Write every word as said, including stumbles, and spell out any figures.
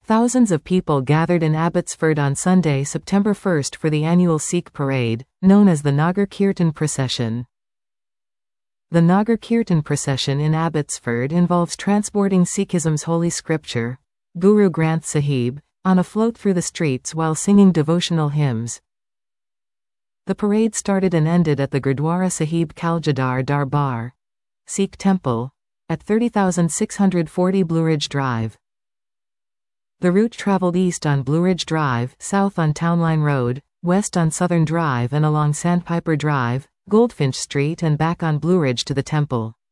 Thousands of people gathered in Abbotsford on Sunday, September first for the annual Sikh parade, known as the Nagar Kirtan procession. The Nagar Kirtan procession in Abbotsford involves transporting Sikhism's holy scripture, Guru Granth Sahib, on a float through the streets while singing devotional hymns. The parade started and ended at the Gurdwara Sahib Kaljadar Darbar, Sikh temple, at thirty thousand six hundred forty Blueridge Drive. The route traveled east on Blueridge Drive, south on Townline Road, west on Southern Drive and along Sandpiper Drive, Goldfinch Street and back on Blueridge to the temple.